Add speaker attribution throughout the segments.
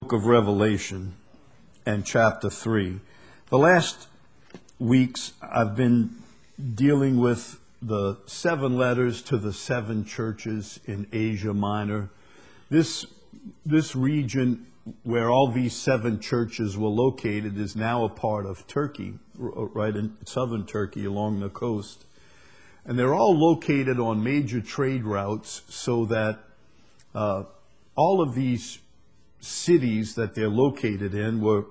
Speaker 1: Book of Revelation and chapter 3. The last weeks I've been dealing with the 7 letters to the 7 churches in Asia Minor. This region where all these 7 churches were located is now a part of Turkey, right in southern Turkey along the coast. And they're all located on major trade routes so that all of these cities that they're located in were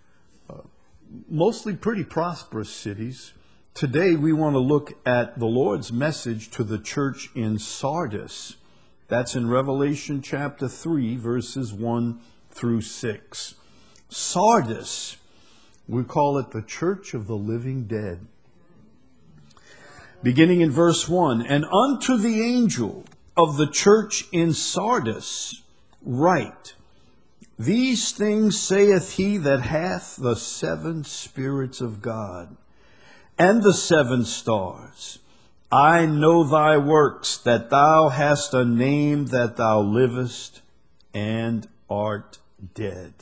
Speaker 1: mostly pretty prosperous cities. Today we want to look at the Lord's message to the church in Sardis. That's in Revelation chapter 3, verses 1 through 6. Sardis, we call it the church of the living dead. Beginning in verse 1, "And unto the angel of the church in Sardis write, These things saith he that hath the 7 spirits of God, and the 7 stars. I know thy works, that thou hast a name, that thou livest, and art dead.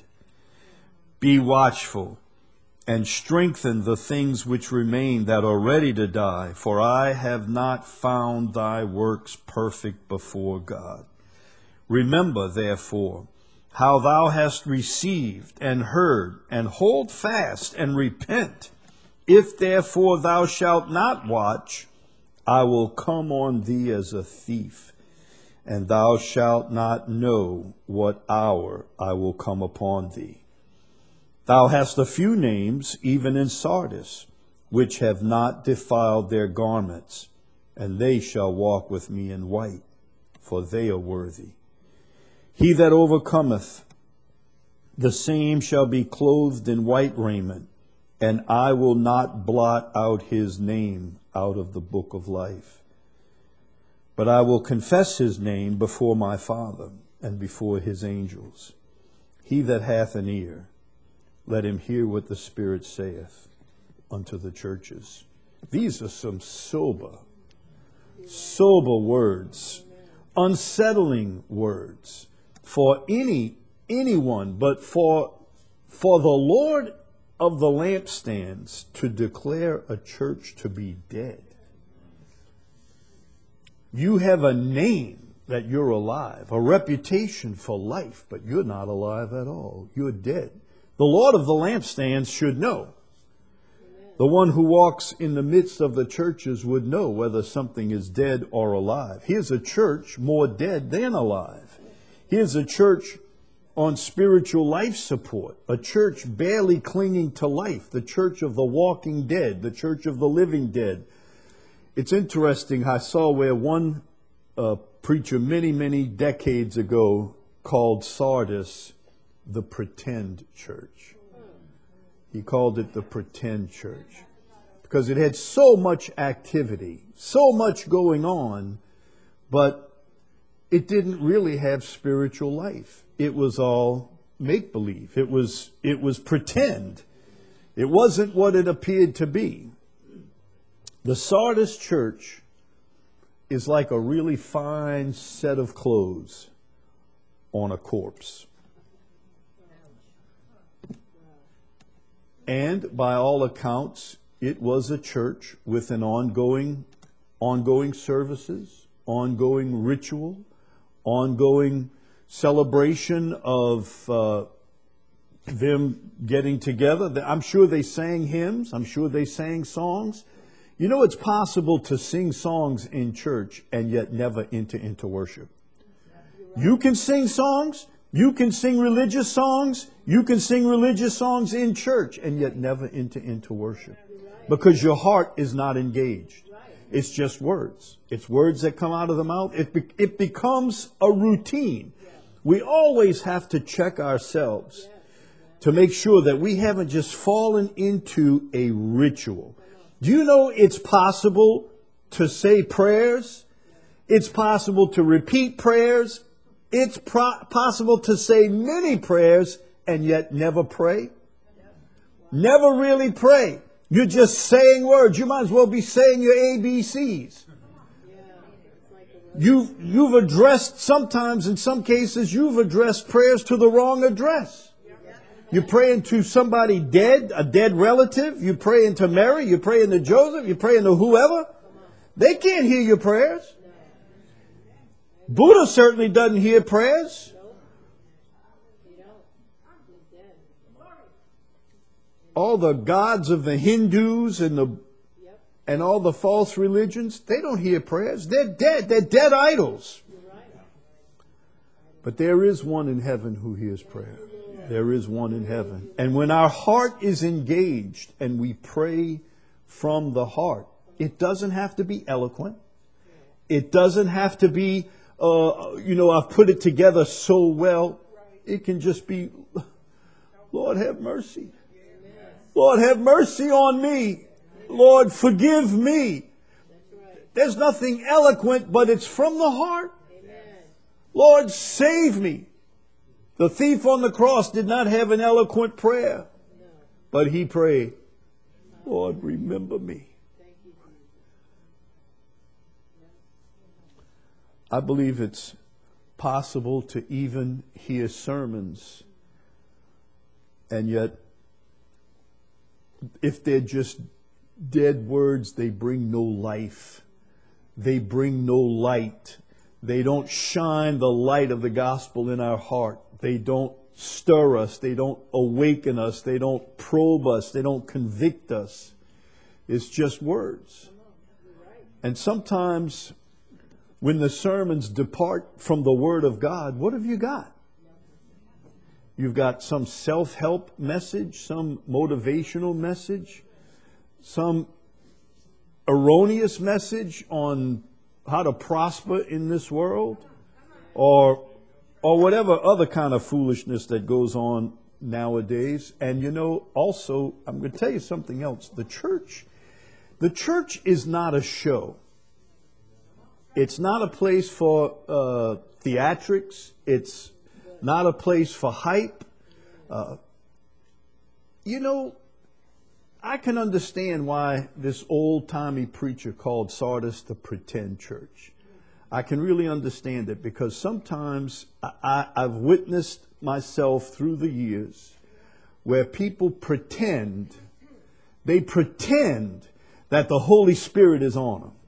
Speaker 1: Be watchful, and strengthen the things which remain that are ready to die, for I have not found thy works perfect before God. Remember, therefore, how thou hast received and heard, and hold fast and repent. If therefore thou shalt not watch, I will come on thee as a thief, and thou shalt not know what hour I will come upon thee. Thou hast a few names, even in Sardis, which have not defiled their garments, and they shall walk with me in white, for they are worthy. He that overcometh, the same shall be clothed in white raiment, and I will not blot out his name out of the book of life. But I will confess his name before my Father and before his angels. He that hath an ear, let him hear what the Spirit saith unto the churches." These are some sober words, unsettling words for anyone, but for the Lord of the lampstands to declare a church to be dead. You have a name that you're alive, a reputation for life, but you're not alive at all. You're dead. The Lord of the lampstands should know. The one who walks in the midst of the churches would know whether something is dead or alive. Here's a church more dead than alive. Here's a church on spiritual life support, a church barely clinging to life, the church of the walking dead, the church of the living dead. It's interesting, I saw where one preacher many decades ago called Sardis the pretend church. He called it the pretend church because it had so much activity, so much going on, but it didn't really have spiritual life. It was all make-believe. It was pretend. It wasn't what it appeared to be. The Sardis church is like a really fine set of clothes on a corpse. And by all accounts, it was a church with an ongoing services, ongoing ritual, ongoing celebration of them getting together. I'm sure they sang hymns. I'm sure they sang songs. You know, it's possible to sing songs in church and yet never enter into worship. You can sing songs. You can sing religious songs. You can sing religious songs in church and yet never enter into worship because your heart is not engaged. It's just words. It's words that come out of the mouth. It becomes a routine. We always have to check ourselves to make sure that we haven't just fallen into a ritual. Do you know it's possible to say prayers? It's possible to repeat prayers. It's possible to say many prayers and yet never pray. Never really pray. You're just saying words. You might as well be saying your ABCs. You've addressed, sometimes in some cases, you've addressed prayers to the wrong address. You're praying to somebody dead, a dead relative. You're praying to Mary. You're praying to Joseph. You're praying to whoever. They can't hear your prayers. Buddha certainly doesn't hear prayers. All the gods of the Hindus and all the false religions, they don't hear prayers. They're dead. They're dead idols. But there is one in heaven who hears prayer. There is one in heaven. And when our heart is engaged and we pray from the heart, it doesn't have to be eloquent. It doesn't have to be, I've put it together so well. It can just be, Lord, have mercy. Lord, have mercy on me. Lord, forgive me. There's nothing eloquent, but it's from the heart. Lord, save me. The thief on the cross did not have an eloquent prayer, but he prayed, Lord, remember me. I believe it's possible to even hear sermons, and yet, if they're just dead words, they bring no life. They bring no light. They don't shine the light of the gospel in our heart. They don't stir us. They don't awaken us. They don't probe us. They don't convict us. It's just words. And sometimes when the sermons depart from the Word of God, what have you got? You've got some self-help message, some motivational message, some erroneous message on how to prosper in this world, or whatever other kind of foolishness that goes on nowadays. And also, I'm going to tell you something else. The church is not a show. It's not a place for theatrics. It's not a place for hype. I can understand why this old-timey preacher called Sardis the pretend church. I can really understand it, because sometimes I've witnessed myself through the years where people pretend that the Holy Spirit is on them.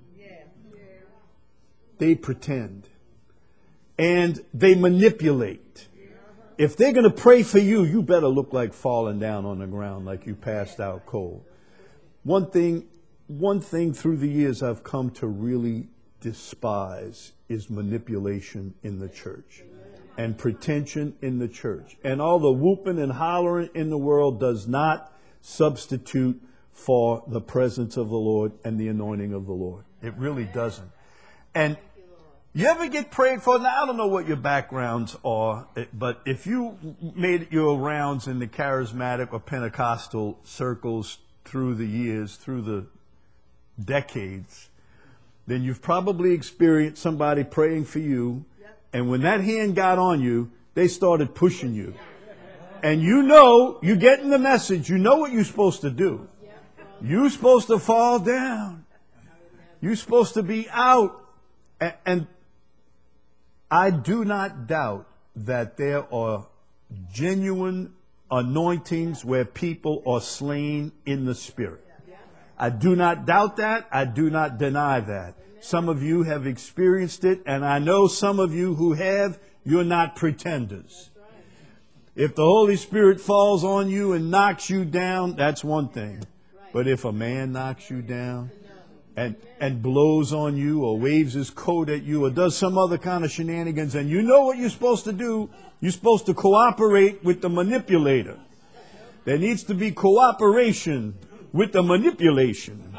Speaker 1: They pretend. And they manipulate. If they're going to pray for you, you better look like falling down on the ground, like you passed out cold. One thing through the years I've come to really despise is manipulation in the church and pretension in the church. And all the whooping and hollering in the world does not substitute for the presence of the Lord and the anointing of the Lord. It really doesn't. And you ever get prayed for? Now, I don't know what your backgrounds are, but if you made your rounds in the charismatic or Pentecostal circles through the years, through the decades, then you've probably experienced somebody praying for you, and when that hand got on you, they started pushing you. And you're getting the message. You know what you're supposed to do. You're supposed to fall down. You're supposed to be out. And I do not doubt that there are genuine anointings where people are slain in the Spirit. I do not doubt that. I do not deny that. Some of you have experienced it, and I know some of you who have, you're not pretenders. If the Holy Spirit falls on you and knocks you down, that's one thing. But if a man knocks you down and blows on you or waves his coat at you or does some other kind of shenanigans, and you know what you're supposed to do, you're supposed to cooperate with the manipulator. There needs to be cooperation with the manipulation.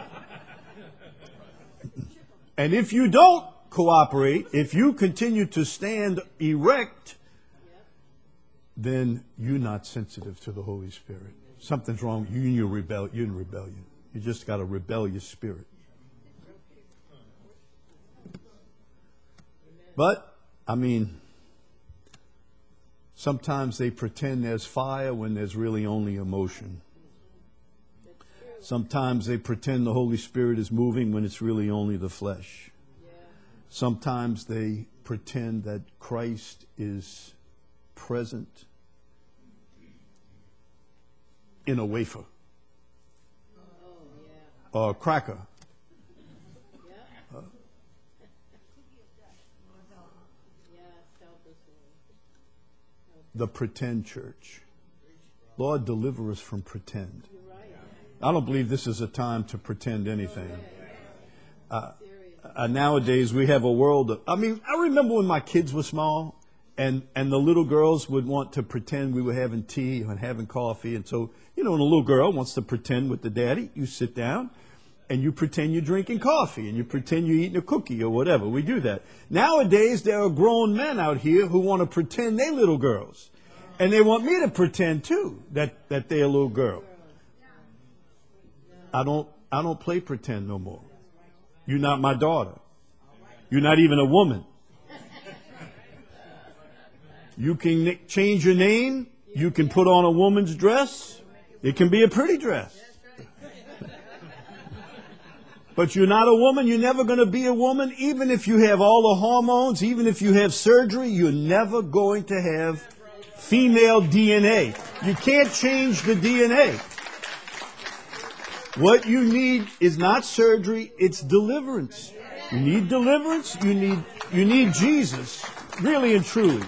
Speaker 1: And if you don't cooperate, if you continue to stand erect, then you're not sensitive to the Holy Spirit. Something's wrong. You're in rebellion. You just got a rebellious spirit. But, sometimes they pretend there's fire when there's really only emotion. Sometimes they pretend the Holy Spirit is moving when it's really only the flesh. Sometimes they pretend that Christ is present in a wafer or a cracker. The pretend church. Lord, deliver us from pretend. I don't believe this is a time to pretend anything. Nowadays, we have a world of, I remember when my kids were small and the little girls would want to pretend we were having tea and having coffee. And so, when a little girl wants to pretend with the daddy, you sit down and you pretend you're drinking coffee and you pretend you're eating a cookie or whatever. We do that. Nowadays, there are grown men out here who want to pretend they're little girls. And they want me to pretend, too, that they're a little girl. I don't play pretend no more. You're not my daughter. You're not even a woman. You can change your name. You can put on a woman's dress. It can be a pretty dress. But you're not a woman. You're never going to be a woman. Even if you have all the hormones, even if you have surgery, you're never going to have female DNA. You can't change the DNA. What you need is not surgery, it's deliverance. You need deliverance, you need Jesus, really and truly.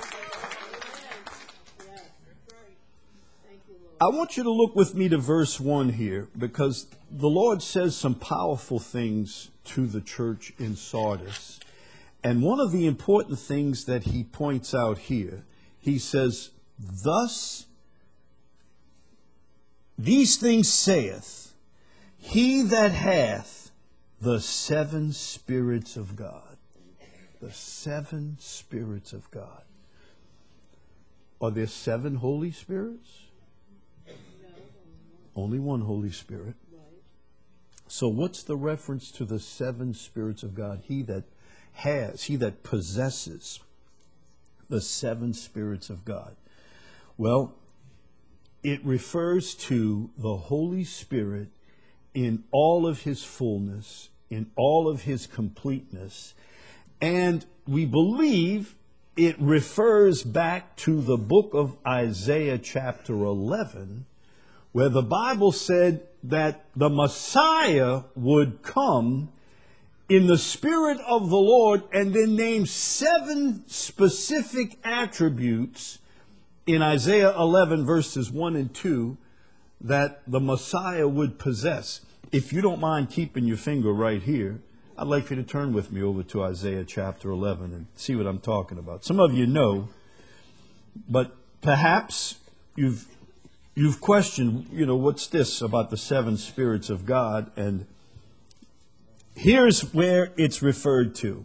Speaker 1: I want you to look with me to verse 1 here, because the Lord says some powerful things to the church in Sardis. And one of the important things that he points out here, he says, thus these things saith he that hath the 7 spirits of God. The 7 spirits of God. Are there 7 Holy Spirits? Only one Holy Spirit. So what's the reference to the 7 spirits of God? He that possesses the 7 spirits of God. Well, it refers to the Holy Spirit in all of his fullness, in all of his completeness. And we believe it refers back to the book of Isaiah chapter 11, where the Bible said that the Messiah would come in the Spirit of the Lord, and then name 7 specific attributes in Isaiah 11 verses 1 and 2 that the Messiah would possess. If you don't mind keeping your finger right here, I'd like for you to turn with me over to Isaiah chapter 11 and see what I'm talking about. Some of you know, but perhaps you've questioned, what's this about the 7 spirits of God? And here's where it's referred to.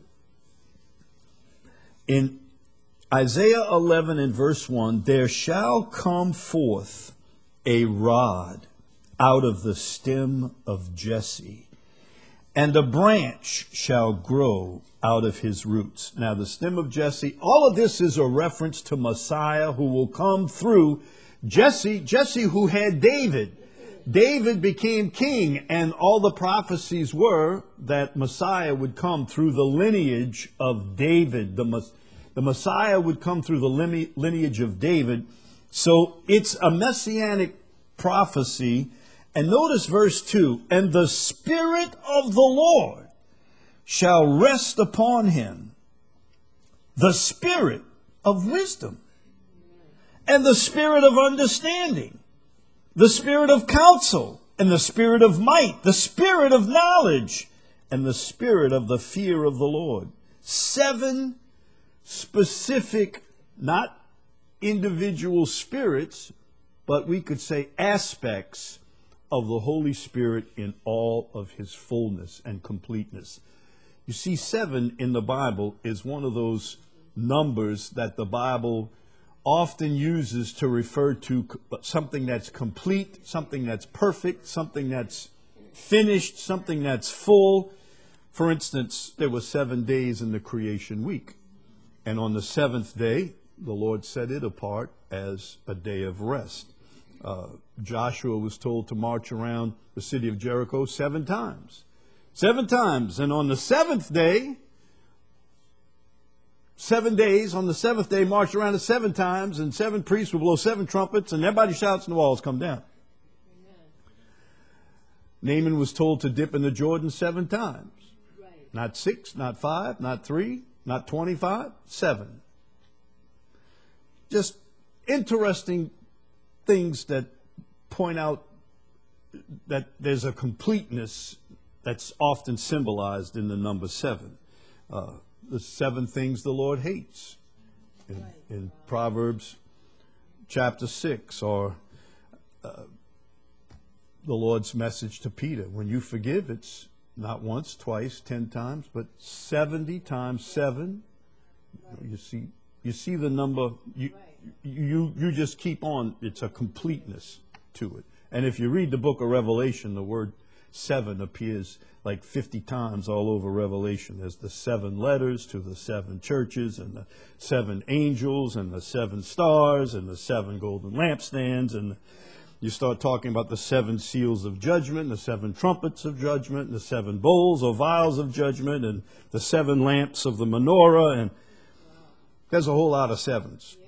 Speaker 1: In Isaiah 11 and verse 1, there shall come forth a rod out of the stem of Jesse, and a branch shall grow out of his roots. Now, the stem of Jesse, all of this is a reference to Messiah who will come through Jesse who had David. David became king, and all the prophecies were that Messiah would come through the lineage of David. The Messiah would come through the lineage of David. So it's a messianic prophecy. And notice verse 2, and the Spirit of the Lord shall rest upon him, the Spirit of wisdom, and the Spirit of understanding, the Spirit of counsel, and the Spirit of might, the Spirit of knowledge, and the Spirit of the fear of the Lord. 7 specific, not individual spirits, but we could say aspects of the Holy Spirit in all of his fullness and completeness. You see, 7 in the Bible is one of those numbers that the Bible often uses to refer to something that's complete, something that's perfect, something that's finished, something that's full. For instance, there were 7 days in the creation week. And on the 7th day, the Lord set it apart as a day of rest. Joshua was told to march around the city of Jericho 7 times. 7 times. And on the 7th day, 7 days. On the seventh day, march around it 7 times, and 7 priests will blow 7 trumpets, and everybody shouts, and the walls come down. Naaman was told to dip in the Jordan 7 times. Right. Not 6, not 5, not 3, not 25, 7. Just interesting things that point out that there's a completeness that's often symbolized in the number 7. The 7 things the Lord hates in Proverbs chapter 6, or the Lord's message to Peter. When you forgive, it's not once, twice, 10 times, but 70 times 7. You see the number. You just keep on. It's a completeness to it. And if you read the book of Revelation, the word 7 appears like 50 times all over Revelation. There's the 7 letters to the 7 churches, and the 7 angels, and the 7 stars, and the 7 golden lampstands, and you start talking about the 7 seals of judgment, the 7 trumpets of judgment, and the 7 bowls or vials of judgment, and the 7 lamps of the menorah, and there's a whole lot of 7s.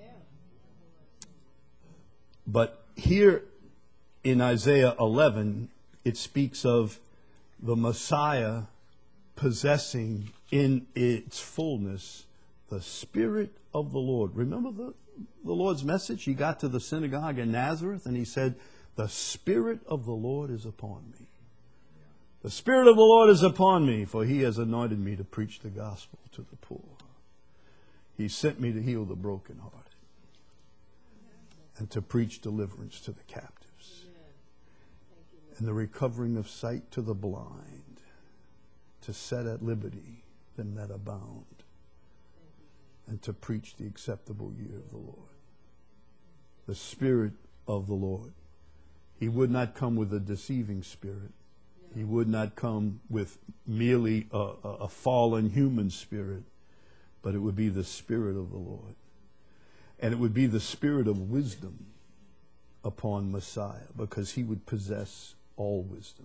Speaker 1: But here in Isaiah 11, it speaks of the Messiah possessing in its fullness the Spirit of the Lord. Remember the Lord's message? He got to the synagogue in Nazareth and he said, "The Spirit of the Lord is upon me. The Spirit of the Lord is upon me, for he has anointed me to preach the gospel to the poor. He sent me to heal the brokenhearted and to preach deliverance to the captives and the recovering of sight to the blind, to set at liberty them that are bound, and to preach the acceptable year of the Lord." The Spirit of the Lord. He would not come with a deceiving spirit. He would not come with merely a fallen human spirit, but it would be the Spirit of the Lord. And it would be the spirit of wisdom upon Messiah, because he would possess all wisdom.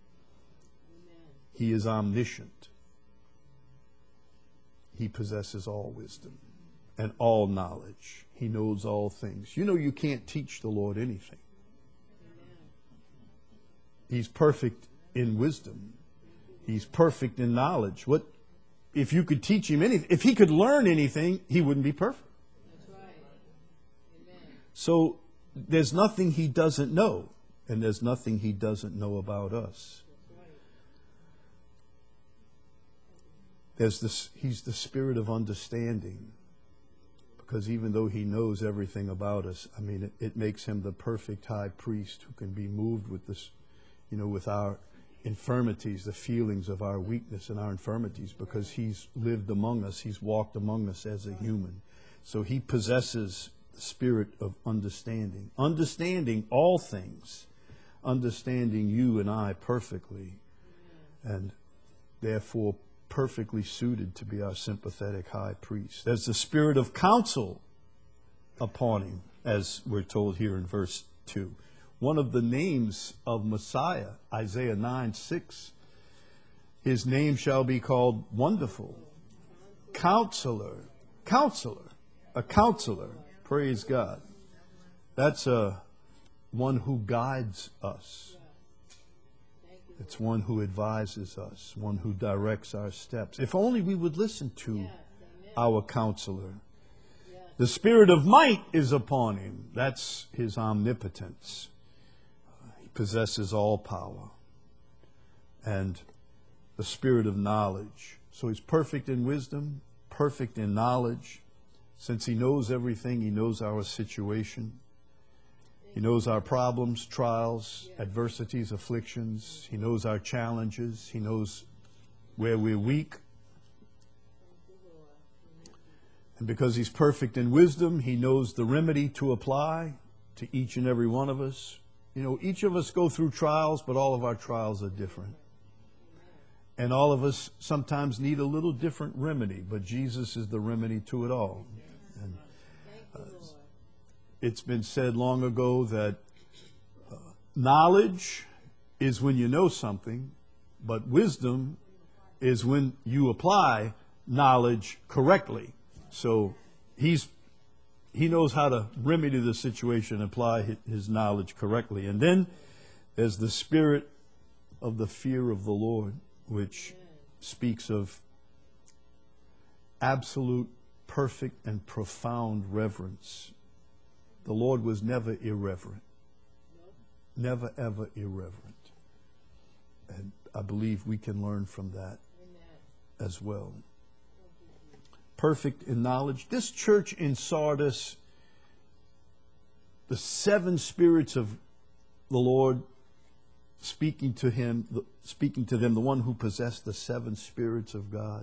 Speaker 1: He is omniscient. He possesses all wisdom and all knowledge. He knows all things. You know, you can't teach the Lord anything. He's perfect in wisdom. He's perfect in knowledge. What if you could teach him anything? If he could learn anything, he wouldn't be perfect. That's right. Amen. So there's nothing he doesn't know, and there's nothing he doesn't know about us. He's the Spirit of understanding, because even though he knows everything about us, I mean, it makes him the perfect high priest who can be moved with this, with our infirmities, the feelings of our weakness and our infirmities, because he's lived among us, he's walked among us as a human. So he possesses the spirit of understanding all things, understanding you and I perfectly, and therefore perfectly suited to be our sympathetic high priest. There's the spirit of counsel upon him, as we're told here in verse 2. One of the names of Messiah, Isaiah 9:6, his name shall be called Wonderful, Counselor, a counselor. Praise God. That's one who guides us. It's one who advises us, one who directs our steps. If only we would listen to our counselor. The spirit of might is upon him. That's his omnipotence. He possesses all power. And the spirit of knowledge. So he's perfect in wisdom, perfect in knowledge. Since he knows everything, he knows our situation. He knows our problems, trials, adversities, afflictions. He knows our challenges. He knows where we're weak. And because he's perfect in wisdom, he knows the remedy to apply to each and every one of us. Each of us go through trials, but all of our trials are different. And all of us sometimes need a little different remedy, but Jesus is the remedy to it all. And it's been said long ago that knowledge is when you know something, but wisdom is when you apply knowledge correctly. So he knows how to remedy the situation and apply his knowledge correctly. And then there's the spirit of the fear of the Lord, which speaks of absolute, perfect, and profound reverence. The Lord was never irreverent. Never, ever irreverent. And I believe we can learn from that as well. Perfect in knowledge. This church in Sardis, the seven spirits of the Lord speaking to them, the one who possessed the seven spirits of God.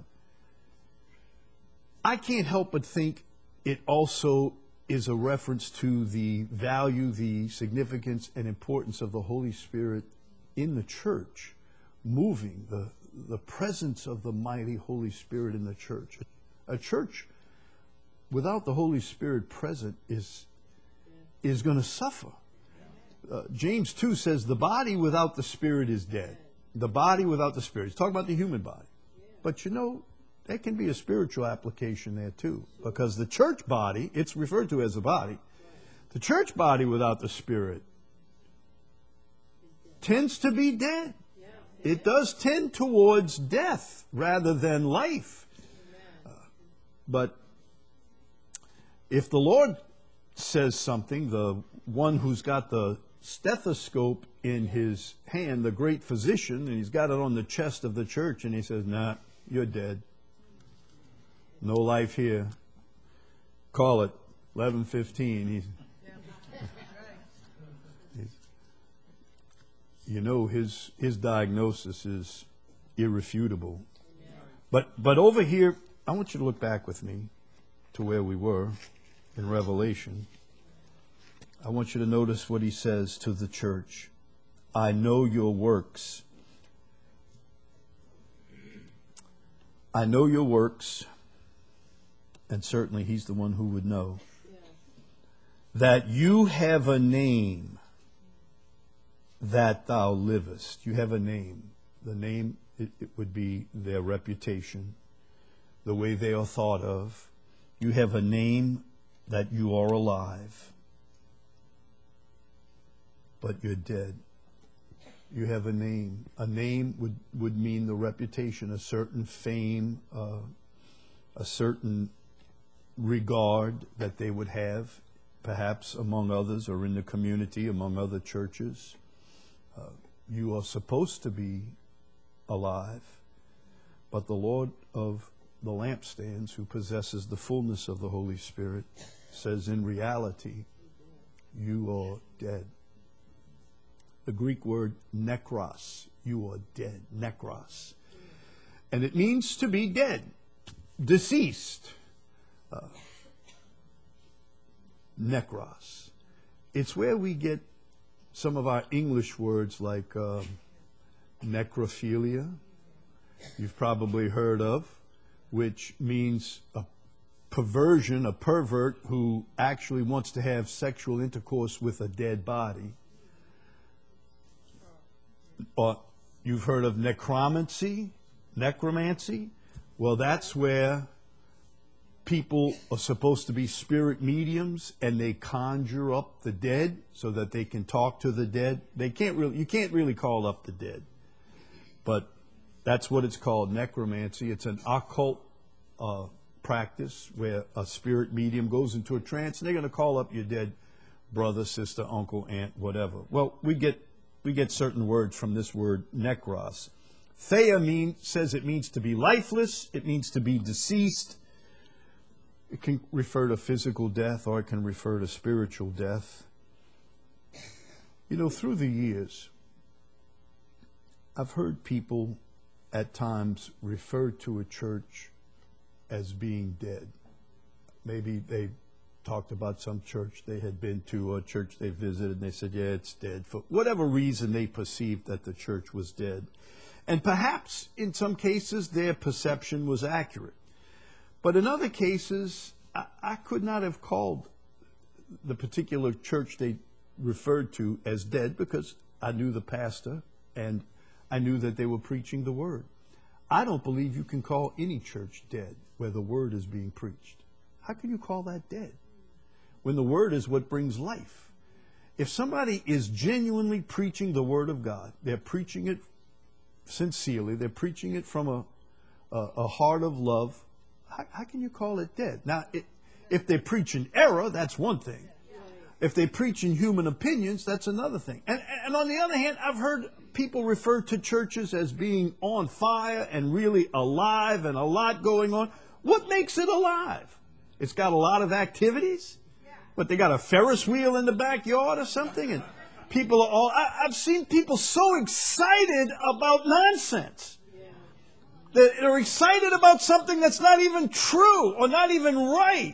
Speaker 1: I can't help but think it also is a reference to the value, the significance, and importance of the Holy Spirit in the church, moving the presence of the mighty Holy Spirit in the church. A church without the Holy Spirit present is going to suffer. James 2 says the body without the Spirit is dead. The body without the Spirit. He's talking about the human body. But you know, there can be a spiritual application there too. Because the church body, it's referred to as a body. The church body without the Spirit tends to be dead. It does tend towards death rather than life. But if the Lord says something, the one who's got the stethoscope in his hand, the great physician, and he's got it on the chest of the church, and he says, nah, you're dead. No life here. Call it 11:15. You know, his diagnosis is irrefutable. But over here, I want you to look back with me to where we were in Revelation. I want you to notice what he says to the church. I know your works. I know your works. And certainly he's the one who would know. That you have a name, that thou livest. You have a name. The name, it would be their reputation, the way they are thought of. You have a name that you are alive, but you're dead. You have a name. A name would mean the reputation, a certain fame, a certain regard that they would have, perhaps among others or in the community, among other churches. You are supposed to be alive, but the Lord of the lampstands, who possesses the fullness of the Holy Spirit, says in reality, you are dead. The Greek word nekros, you are dead, nekros. And it means to be dead, deceased. Nekros. It's where we get some of our English words like necrophilia, you've probably heard of, which means a perversion, a pervert who actually wants to have sexual intercourse with a dead body. Or you've heard of necromancy. Well, that's where people are supposed to be spirit mediums, and they conjure up the dead so that they can talk to the dead. You can't really call up the dead, but that's what it's called, necromancy. It's an occult practice where a spirit medium goes into a trance, and they're going to call up your dead brother, sister, uncle, aunt, whatever. Well, we get certain words from this word nekros. Theia says it means to be lifeless. It means to be deceased. It can refer to physical death, or it can refer to spiritual death. You know, through the years, I've heard people at times refer to a church as being dead. Maybe they talked about some church they had been to, or a church they visited, and they said, yeah, it's dead. For whatever reason, they perceived that the church was dead. And perhaps, in some cases, their perception was accurate. But in other cases, I could not have called the particular church they referred to as dead, because I knew the pastor and I knew that they were preaching the word. I don't believe you can call any church dead where the word is being preached. How can you call that dead? When the Word is what brings life. If somebody is genuinely preaching the Word of God, they're preaching it sincerely, they're preaching it from a heart of love, how can you call it dead? Now, if they preach in error, that's one thing. If they preach in human opinions, that's another thing. And on the other hand, I've heard people refer to churches as being on fire and really alive and a lot going on. What makes it alive? It's got a lot of activities? But they got a Ferris wheel in the backyard or something? And people are all... I've seen people so excited about nonsense. They're excited about something that's not even true or not even right.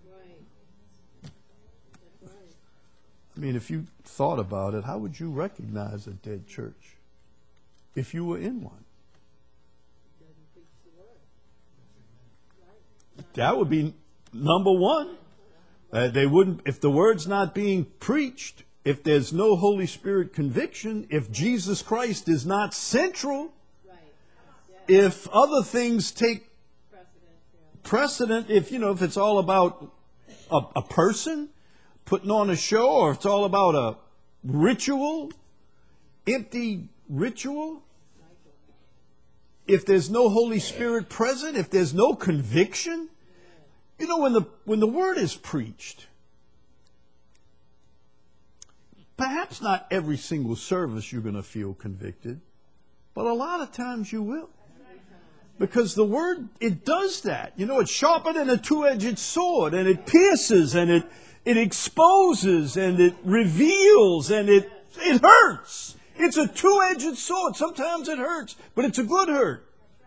Speaker 1: I mean, if you thought about it, how would you recognize a dead church if you were in one? That would be number one. They wouldn't, if the word's not being preached, if there's no Holy Spirit conviction, if Jesus Christ is not central, if other things take precedent, if it's all about a person putting on a show, or it's all about a ritual, empty ritual, if there's no Holy Spirit present, if there's no conviction, when the word is preached, perhaps not every single service you're going to feel convicted, but a lot of times you will. Because the word, it does that. It's sharper than a two-edged sword, and it pierces, and it exposes, and it reveals, and it hurts. It's a two-edged sword. Sometimes it hurts, but it's a good hurt.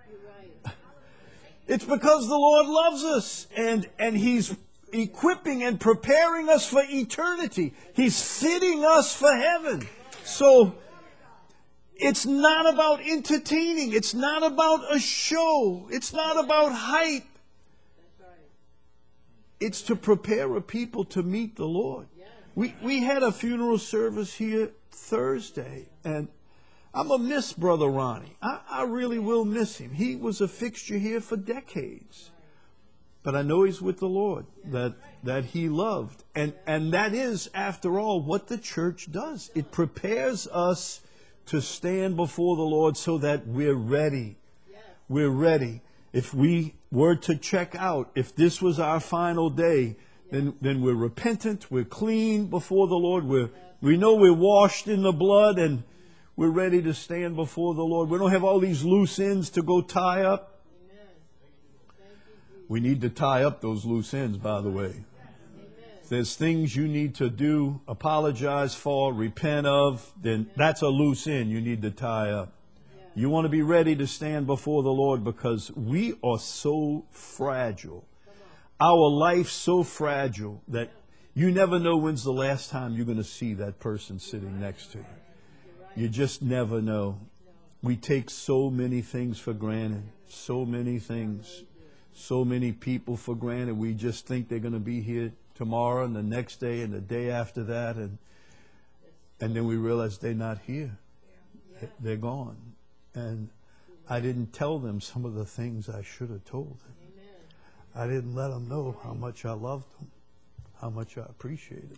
Speaker 1: It's because the Lord loves us, and He's equipping and preparing us for eternity. He's fitting us for heaven. So it's not about entertaining. It's not about a show. It's not about hype. It's to prepare a people to meet the Lord. We had a funeral service here Thursday, and I'm going to miss Brother Ronnie. I really will miss him. He was a fixture here for decades. But I know he's with the Lord, that he loved. And that is, after all, what the church does. It prepares us to stand before the Lord so that we're ready. We're ready. If we were to check out, if this was our final day, then we're repentant, we're clean before the Lord, we know we're washed in the blood, and we're ready to stand before the Lord. We don't have all these loose ends to go tie up. We need to tie up those loose ends, by the way. If there's things you need to do, apologize for, repent of, then that's a loose end you need to tie up. You want to be ready to stand before the Lord, because we are so fragile. Our life's so fragile that you never know when's the last time you're going to see that person sitting next to you. You just never know. We take so many things for granted. So many things. So many people for granted. We just think they're going to be here tomorrow and the next day and the day after that. And then we realize they're not here. They're gone. And I didn't tell them some of the things I should have told them. I didn't let them know how much I loved them, how much I appreciated.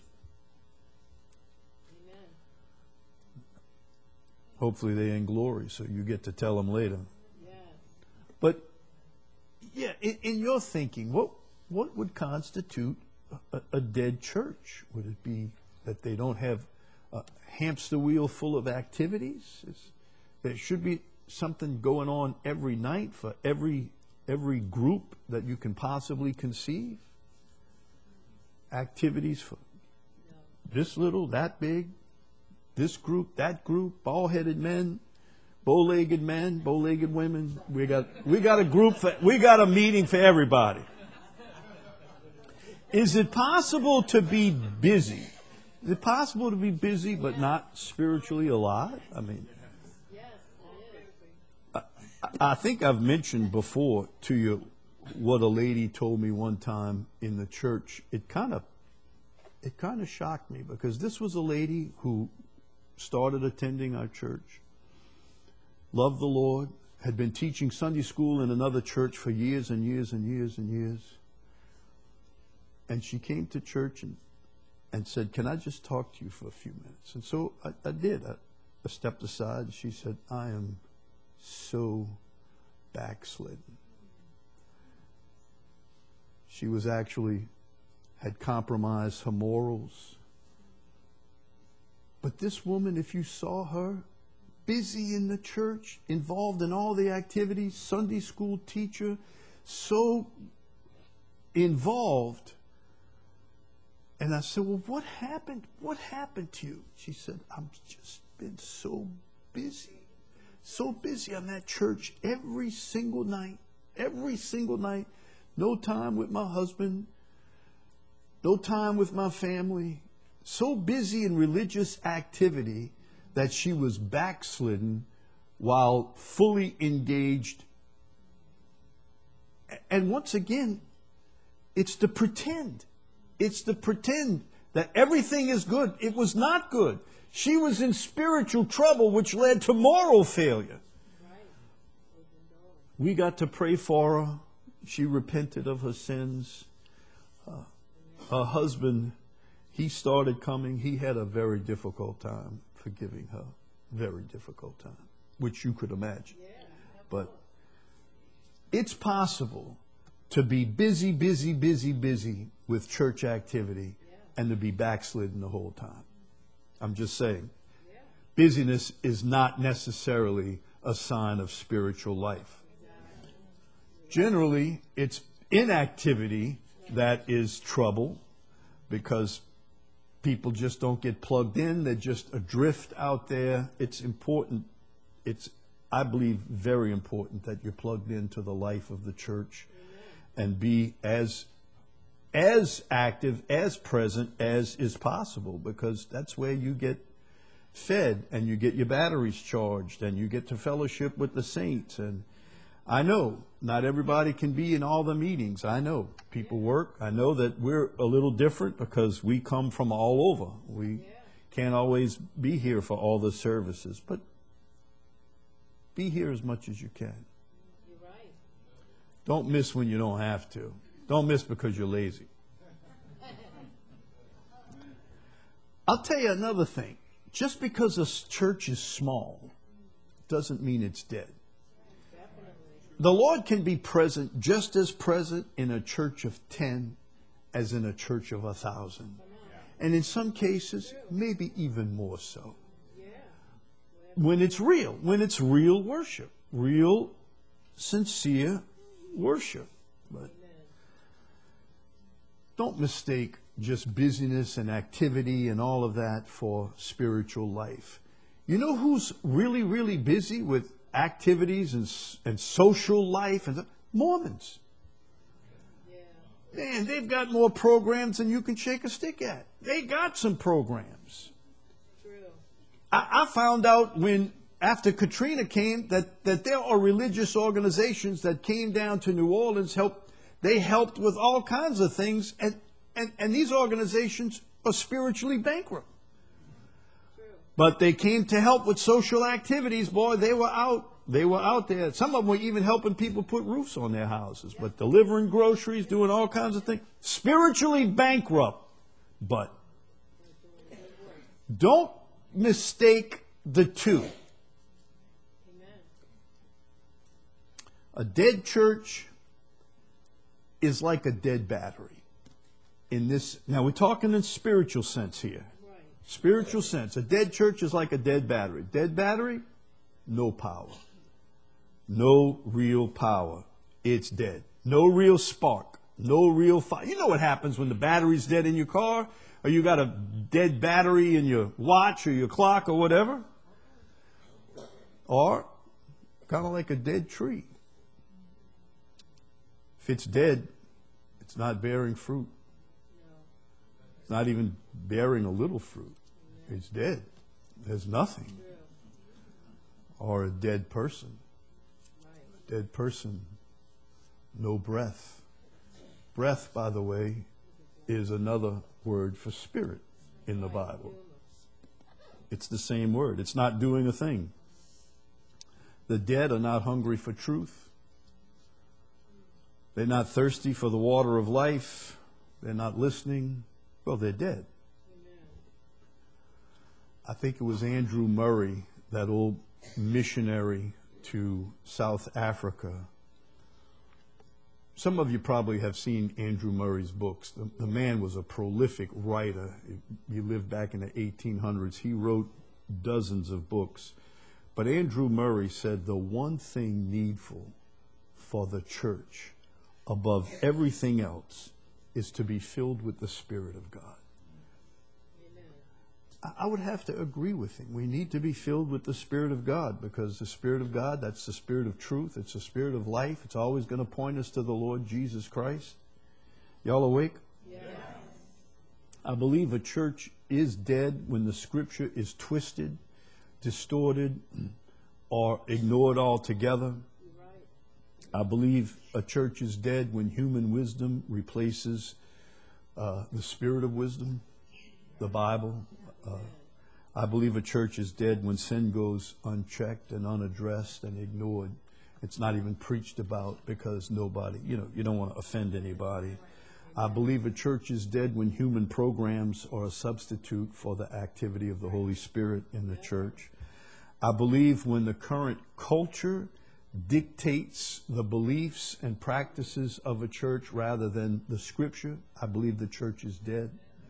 Speaker 1: Hopefully they're in glory, so you get to tell them later. But, yeah, in your thinking, what would constitute a dead church? Would it be that they don't have a hamster wheel full of activities? There should be something going on every night for every group that you can possibly conceive. Activities for this little, that big, this group, that group, bald-headed men, bow-legged men, bow-legged women. We got a meeting for everybody. Is it possible to be busy? Is it possible to be busy but not spiritually alive? I mean, I think I've mentioned before to you what a lady told me one time in the church. It kind of shocked me, because this was a lady who started attending our church, loved the Lord, had been teaching Sunday school in another church for years and years and years and years. And she came to church and said, "Can I just talk to you for a few minutes?" And so I did. I stepped aside. She said, "I am so backslidden." She was actually had compromised her morals. But this woman, if you saw her, busy in the church, involved in all the activities, Sunday school teacher, so involved. And I said, "Well, what happened? What happened to you?" She said, "I've just been so busy. So busy. I'm at church every single night. Every single night. No time with my husband. No time with my family. So busy in religious activity that she was backslidden while fully engaged." And once again, it's the pretend. It's the pretend that everything is good. It was not good. She was in spiritual trouble, which led to moral failure. We got to pray for her. She repented of her sins. Her husband, he started coming. He had a very difficult time forgiving her. Very difficult time, which you could imagine. But it's possible to be busy with church activity and to be backslidden the whole time. I'm just saying. Busyness is not necessarily a sign of spiritual life. Generally, it's inactivity that is trouble, because people just don't get plugged in. They're just adrift out there. It's important. It's, I believe, very important that you're plugged into the life of the church and be as active, as present as is possible, because that's where you get fed and you get your batteries charged and you get to fellowship with the saints. And I know not everybody can be in all the meetings. I know people work. I know that we're a little different because we come from all over. We can't always be here for all the services, but be here as much as you can.
Speaker 2: You're right.
Speaker 1: Don't miss when you don't have to. Don't miss because you're lazy. I'll tell you another thing. Just because a church is small doesn't mean it's dead. The Lord can be present, just as present in a church of 10 as in a church of 1,000. And in some cases, maybe even more so. When it's real worship, real, sincere worship. But don't mistake just busyness and activity and all of that for spiritual life. You know who's really busy with activities and social life? And Mormons. Man, they've got more programs than you can shake a stick at. They got some programs.
Speaker 2: True.
Speaker 1: I found out after Katrina came that there are religious organizations that came down to New Orleans. They helped with all kinds of things, and these organizations are spiritually bankrupt. But they came to help with social activities. Boy, they were out. They were out there. Some of them were even helping people put roofs on their houses, but delivering groceries, doing all kinds of things. Spiritually bankrupt. But don't mistake the two. A dead church is like a dead battery. Now we're talking in spiritual sense here. Spiritual sense. A dead church is like a dead battery. Dead battery, no power. No real power. It's dead. No real spark. No real fire. You know what happens when the battery's dead in your car, or you got a dead battery in your watch or your clock or whatever? Or kind of like a dead tree. If it's dead, it's not bearing fruit. It's not even bearing a little fruit. It's dead. There's nothing. Or a dead person. A dead person, no breath. Breath, by the way, is another word for spirit in the Bible. It's the same word. It's not doing a thing. The dead are not hungry for truth. They're not thirsty for the water of life. they're not listening, well, they're dead. I think it was Andrew Murray, that old missionary to South Africa. Some of you probably have seen Andrew Murray's books. The man was a prolific writer. He lived back in the 1800s. He wrote dozens of books. But Andrew Murray said the one thing needful for the church above everything else is to be filled with the Spirit of God. I would have to agree with him. We need to be filled with the Spirit of God, because the Spirit of God, that's the Spirit of truth. It's the Spirit of life. It's always going to point us to the Lord Jesus Christ. Y'all awake? Yes. I believe a church is dead when the Scripture is twisted, distorted, or ignored altogether. I believe a church is dead when human wisdom replaces the Spirit of wisdom, the Bible. I believe a church is dead when sin goes unchecked and unaddressed and ignored. It's not even preached about because nobody, you don't want to offend anybody. I believe a church is dead when human programs are a substitute for the activity of the Holy Spirit in the church. I believe when the current culture dictates the beliefs and practices of a church rather than the Scripture, I believe the church is dead.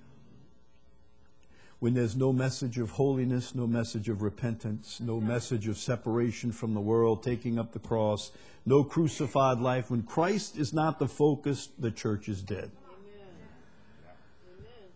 Speaker 1: When there's no message of holiness, no message of repentance, no message of separation from the world, taking up the cross, no crucified life, when Christ is not the focus, the church is dead. Amen.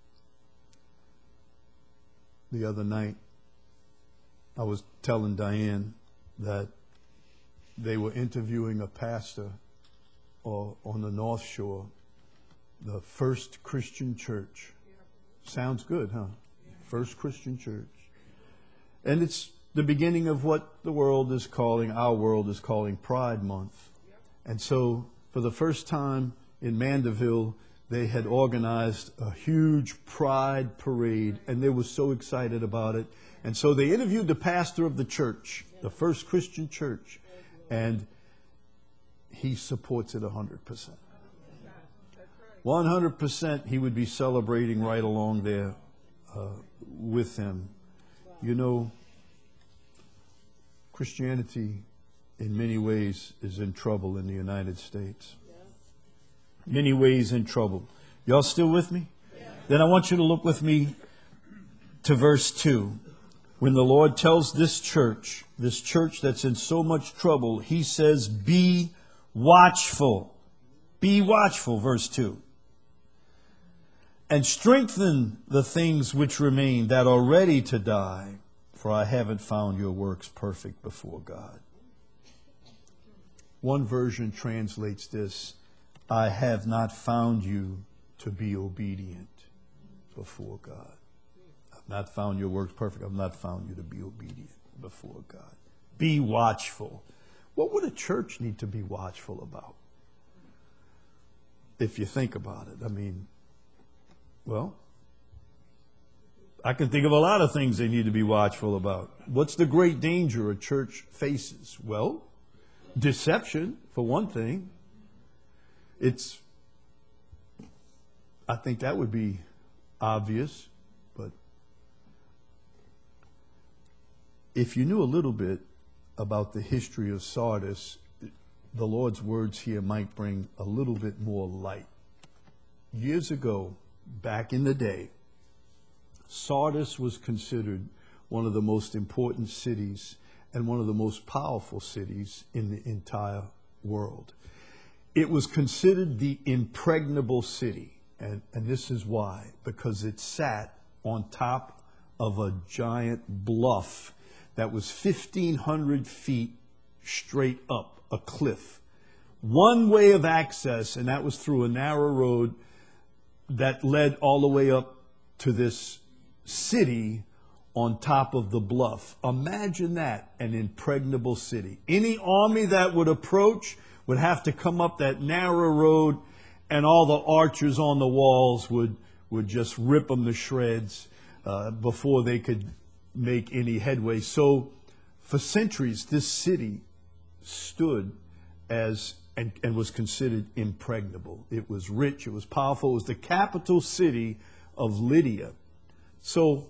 Speaker 1: The other night, I was telling Diane that they were interviewing a pastor on the North Shore, the First Christian Church. Sounds good, huh? First Christian Church. And it's the beginning of what the world is calling, our world is calling Pride Month. And so for the first time in Mandeville, they had organized a huge pride parade, and they were so excited about it. And so they interviewed the pastor of the church, the First Christian Church, and he supports it 100%. 100% he would be celebrating right along there with them. You know, Christianity in many ways is in trouble in the United States. Many ways in trouble. Y'all still with me? Then I want you to look with me to verse 2. When the Lord tells this church that's in so much trouble, he says, be watchful. Be watchful, verse 2. And strengthen the things which remain that are ready to die, for I haven't found your works perfect before God. One version translates this, I have not found you to be obedient before God. I've not found your works perfect. I've not found you to be obedient before God. Be watchful. What would a church need to be watchful about? If you think about it, I mean, well, I can think of a lot of things they need to be watchful about. What's the great danger a church faces? Well, deception, for one thing. I think that would be obvious, but if you knew a little bit about the history of Sardis, the Lord's words here might bring a little bit more light. Years ago, back in the day, Sardis was considered one of the most important cities and one of the most powerful cities in the entire world. It was considered the impregnable city, and this is why, because it sat on top of a giant bluff that was 1,500 feet straight up, a cliff. One way of access, and that was through a narrow road that led all the way up to this city on top of the bluff. Imagine that, an impregnable city. Any army that would approach would have to come up that narrow road, and all the archers on the walls would just rip them to shreds before they could make any headway. So for centuries, this city stood as and was considered impregnable. It was rich, it was powerful, it was the capital city of Lydia. So,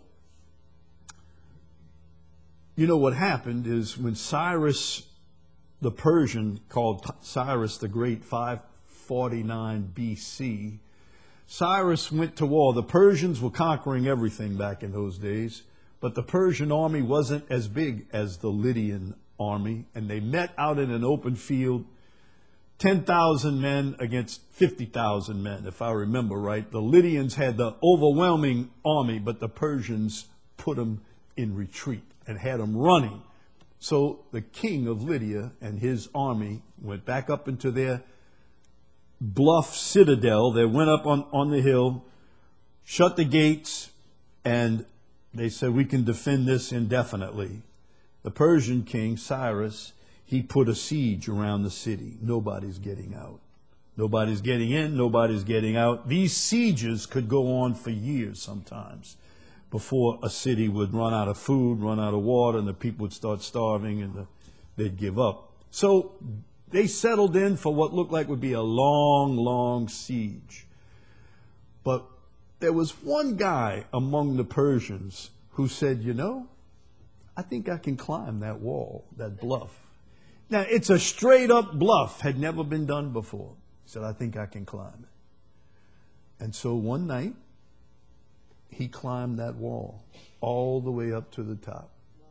Speaker 1: you know what happened is when Cyrus the Persian, called Cyrus the Great, 549 BC, Cyrus went to war. The Persians were conquering everything back in those days, but the Persian army wasn't as big as the Lydian army, and they met out in an open field, 10,000 men against 50,000 men, if I remember right. The Lydians had the overwhelming army, but the Persians put them in retreat and had them running. So the king of Lydia and his army went back up into their bluff citadel. They went up on the hill, shut the gates, and they said, we can defend this indefinitely. The Persian king, Cyrus, he put a siege around the city. Nobody's getting out. Nobody's getting in, nobody's getting out. These sieges could go on for years sometimes before a city would run out of food, run out of water, and the people would start starving and they'd give up. So they settled in for what looked like would be a long, long siege. But there was one guy among the Persians who said, you know, I think I can climb that wall, that bluff. Now, it's a straight up bluff, had never been done before. He said, I think I can climb it. And so one night, he climbed that wall all the way up to the top.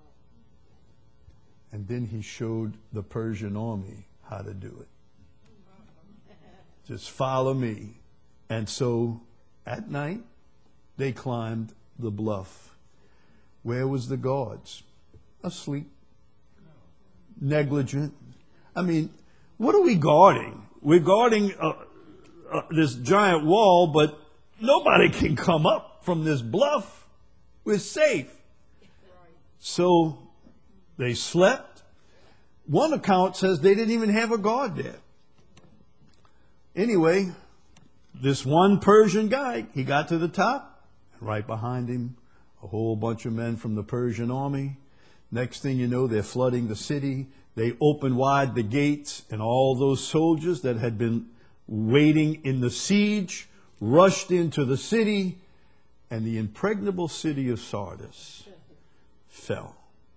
Speaker 1: And then he showed the Persian army how to do it. Just follow me. And so at night, they climbed the bluff. Where was the guards? Asleep. Negligent. I mean, what are we guarding? We're guarding this giant wall, but nobody can come up from this bluff. We're safe. So they slept. One account says they didn't even have a guard there. Anyway, this one Persian guy, he got to the top, and right behind him, a whole bunch of men from the Persian army. Next thing you know, they're flooding the city. They open wide the gates, and all those soldiers that had been waiting in the siege rushed into the city, and the impregnable city of Sardis fell.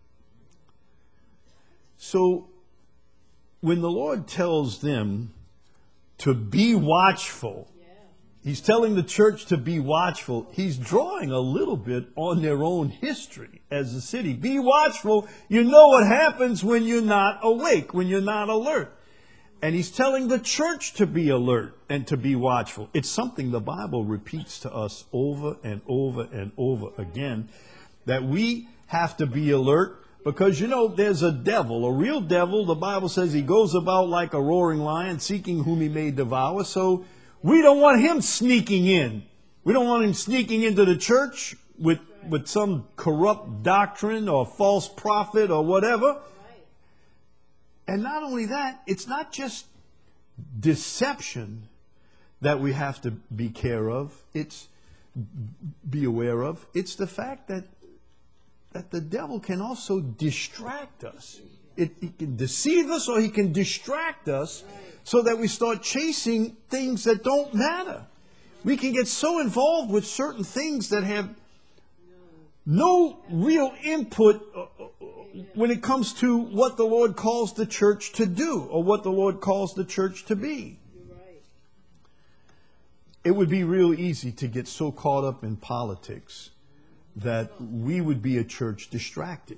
Speaker 1: So when the Lord tells them to be watchful, he's telling the church to be watchful. He's drawing a little bit on their own history as a city. Be watchful. You know what happens when you're not awake, when you're not alert. And he's telling the church to be alert and to be watchful. It's something the Bible repeats to us over and over and over again, that we have to be alert because, you know, there's a devil, a real devil. The Bible says he goes about like a roaring lion, seeking whom he may devour. So we don't want him sneaking in. We don't want him sneaking into the church with some corrupt doctrine or false prophet or whatever. And not only that, it's not just deception that we have to be aware of. It's the fact that the devil can also distract us. He can deceive us or he can distract us so that we start chasing things that don't matter. We can get so involved with certain things that have no real input when it comes to what the Lord calls the church to do or what the Lord calls the church to be. It would be real easy to get so caught up in politics that we would be a church distracted.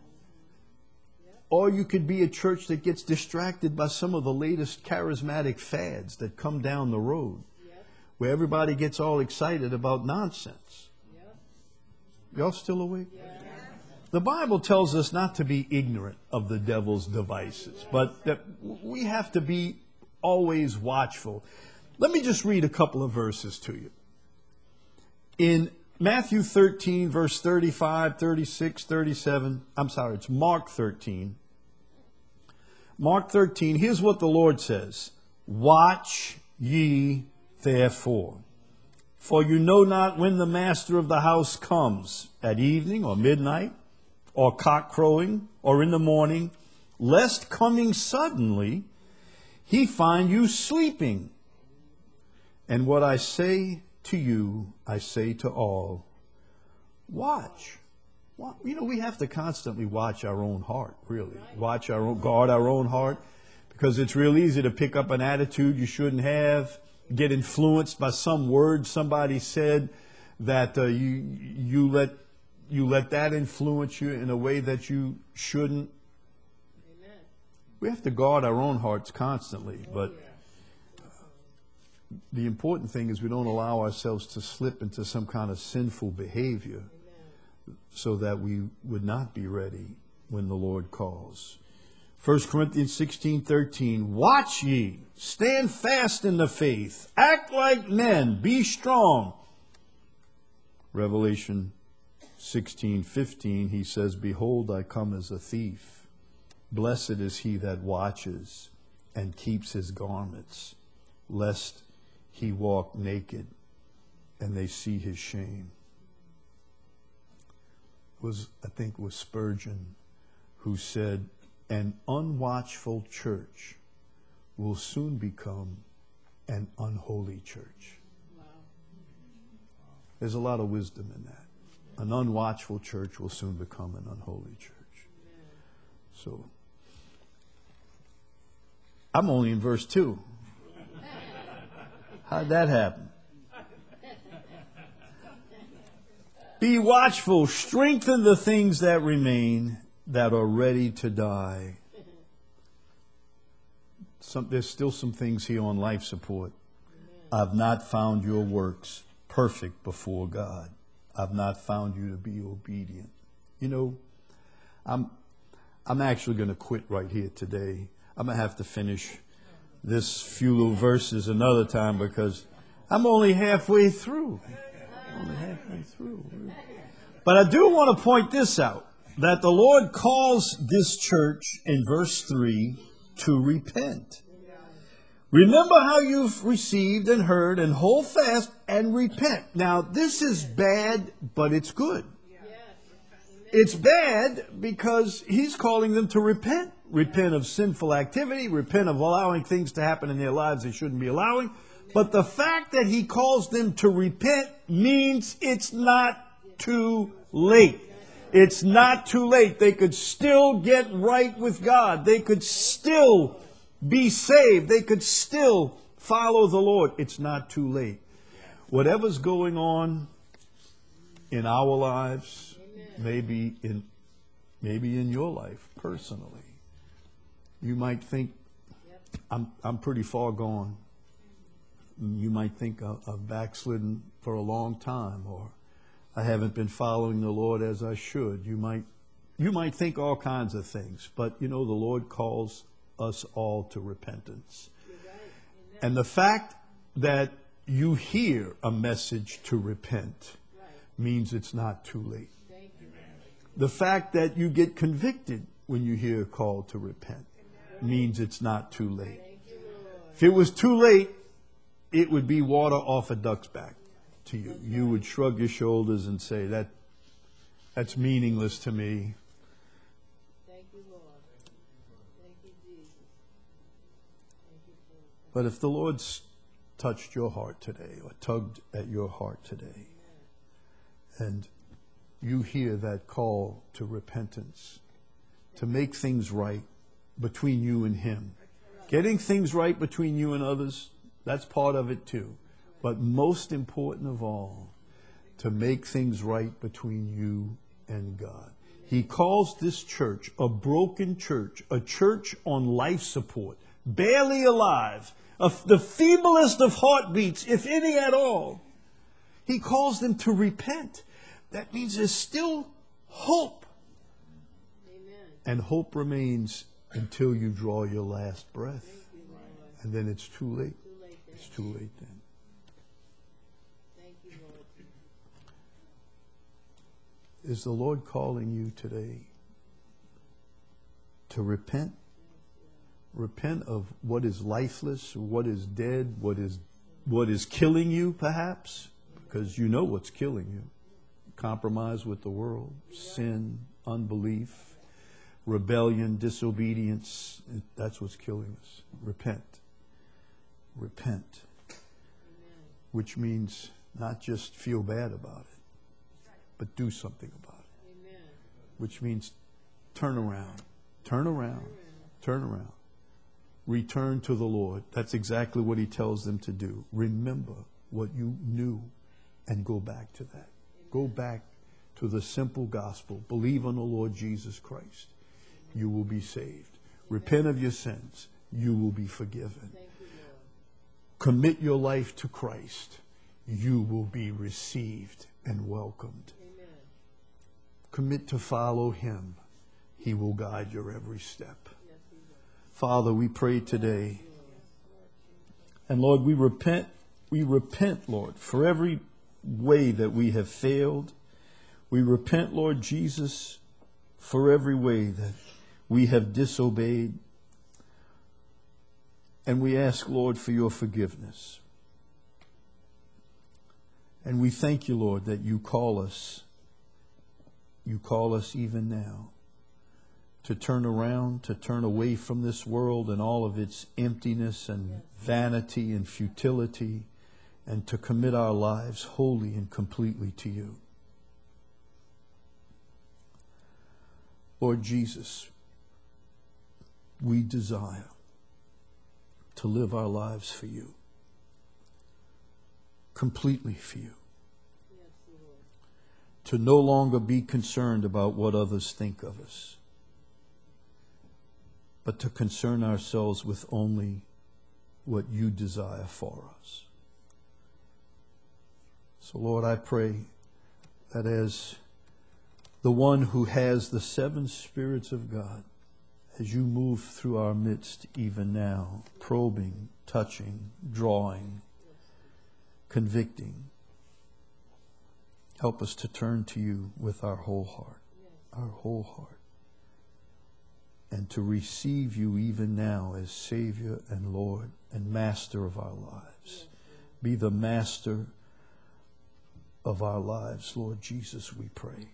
Speaker 1: Or you could be a church that gets distracted by some of the latest charismatic fads that come down the road, where everybody gets all excited about nonsense. Y'all still awake? The Bible tells us not to be ignorant of the devil's devices, but that we have to be always watchful. Let me just read a couple of verses to you. In Matthew 13, verse 35, 36, 37, it's Mark 13. Mark 13, here's what the Lord says. Watch ye therefore, for you know not when the master of the house comes, at evening or midnight, or cock crowing, or in the morning, lest coming suddenly he find you sleeping. And what I say to you, I say to all, watch. You know, we have to constantly watch our own heart, really. Guard our own heart, because it's real easy to pick up an attitude you shouldn't have, get influenced by some word somebody said that you let that influence you in a way that you shouldn't. Amen. We have to guard our own hearts constantly, but the important thing is we don't allow ourselves to slip into some kind of sinful behavior, so that we would not be ready when the Lord calls. 1 Corinthians 16:13, watch ye, stand fast in the faith, act like men, be strong. Revelation 16:15, he says, behold, I come as a thief. Blessed is he that watches and keeps his garments, lest he walk naked and they see his shame. I think it was Spurgeon who said, an unwatchful church will soon become an unholy church. Wow. There's a lot of wisdom in that. An unwatchful church will soon become an unholy church. So, I'm only in verse 2. How'd that happen? Be watchful, strengthen the things that remain, that are ready to die. There's still some things here on life support. I've not found your works perfect before God. I've not found you to be obedient. You know, I'm actually going to quit right here today. I'm going to have to finish this few little verses another time, because I'm only halfway through. But I do want to point this out, that the Lord calls this church in verse 3 to repent. Remember how you've received and heard, and hold fast and repent. Now, this is bad, but it's good. It's bad because he's calling them to repent. Repent of sinful activity, repent of allowing things to happen in their lives they shouldn't be allowing. But the fact that he calls them to repent means it's not too late. It's not too late. They could still get right with God. They could still be saved. They could still follow the Lord. It's not too late. Whatever's going on in our lives, maybe in your life personally, you might think, I'm pretty far gone. You might think I've backslidden for a long time, or I haven't been following the Lord as I should. You might think all kinds of things, but you know, the Lord calls us all to repentance. And the fact that you hear a message to repent means it's not too late. The fact that you get convicted when you hear a call to repent means it's not too late. If it was too late, it would be water off a duck's back to you. You would shrug your shoulders and say, that's meaningless to me.
Speaker 2: Thank you, Lord. Thank you, Jesus. Thank you,
Speaker 1: but if the Lord's touched your heart today, or tugged at your heart today, and you hear that call to repentance, to make things right between you and Him, getting things right between you and others, that's part of it too. But most important of all, to make things right between you and God. He calls this church a broken church, a church on life support, barely alive, the feeblest of heartbeats, if any at all. He calls them to repent. That means there's still hope.
Speaker 2: Amen.
Speaker 1: And hope remains until you draw your last breath. And then it's too late. It's too late then.
Speaker 2: Thank you, Lord.
Speaker 1: Is the Lord calling you today to repent? Repent of what is lifeless, what is dead, what is killing you, perhaps, because you know what's killing you. Compromise with the world, sin, unbelief, rebellion, disobedience. That's what's killing us. Repent. Repent. Which means not just feel bad about it, but do something about it.
Speaker 2: Amen.
Speaker 1: Which means turn around. Turn around. Turn around. Return to the Lord. That's exactly what he tells them to do. Remember what you knew and go back to that. Go back to the simple gospel. Believe on the Lord Jesus Christ. You will be saved. Repent of your sins. You will be forgiven.
Speaker 2: Thank you, Lord.
Speaker 1: Commit your life to Christ. You will be received and welcomed.
Speaker 2: Amen.
Speaker 1: Commit to follow him. He will guide your every step.
Speaker 2: Yes, he will.
Speaker 1: Father, we pray today. And Lord, we repent, Lord, for every way that we have failed. We repent, Lord Jesus, for every way that we have disobeyed. And we ask, Lord, for your forgiveness. And we thank you, Lord, that you call us even now to turn around, to turn away from this world and all of its emptiness and vanity and futility, and to commit our lives wholly and completely to you. Lord Jesus, we desire to live our lives for you, completely for you,
Speaker 2: Yes, Lord.
Speaker 1: to no longer be concerned about what others think of us, but to concern ourselves with only what you desire for us. So, Lord, I pray that as the one who has the seven spirits of God, as you move through our midst even now, probing, touching, drawing, convicting, help us to turn to you with our whole heart, and to receive you even now as Savior and Lord and Master of our lives. Be the Master of our lives, Lord Jesus, we pray.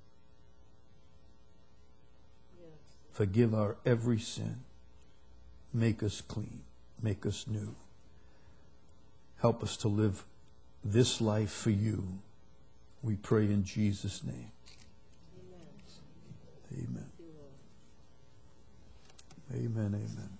Speaker 1: Forgive our every sin. Make us clean. Make us new. Help us to live this life for you. We pray in Jesus' name. Amen. Amen. Amen. Amen.